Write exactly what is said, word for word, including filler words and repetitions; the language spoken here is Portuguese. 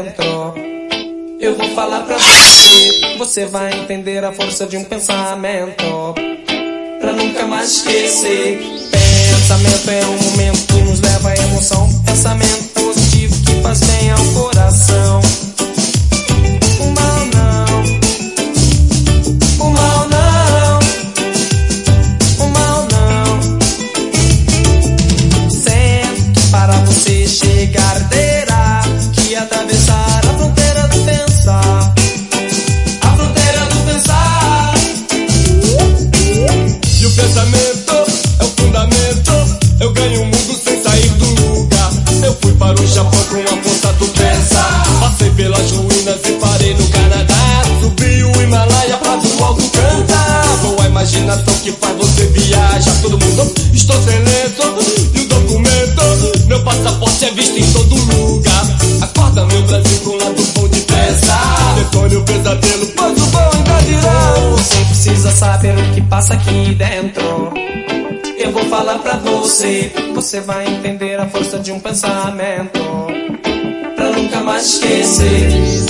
dentro. Eu vou falar pra você, você vai entender a força de um pensamento, pra nunca mais esquecer. Pensamento é um momento que nos leva à emoção, pensamento positivo que faz bem ao coração. O mal não, o mal não, o mal não. Sempre para você chegar terá que atravessar a fronteira do pensar, a fronteira do pensar. E o pensamento é o fundamento, eu ganho o mundo sem sair do lugar. Eu fui para o Japão com a força do pensar, passei pelas ruínas e parei no Canadá, subi o Himalaia pra do alto cantar. Com a imaginação que faz você viajar, todo mundo, estou sem lenço e o documento, meu passaporte é visto em todo lugar. Acorda meu Brasil com o lado bom de pensar, detone o pesadelo, pois o bom ainda virá. Você precisa saber o que passa aqui dentro. Eu vou falar pra você, você vai entender a força de um pensamento, pra nunca mais esquecer.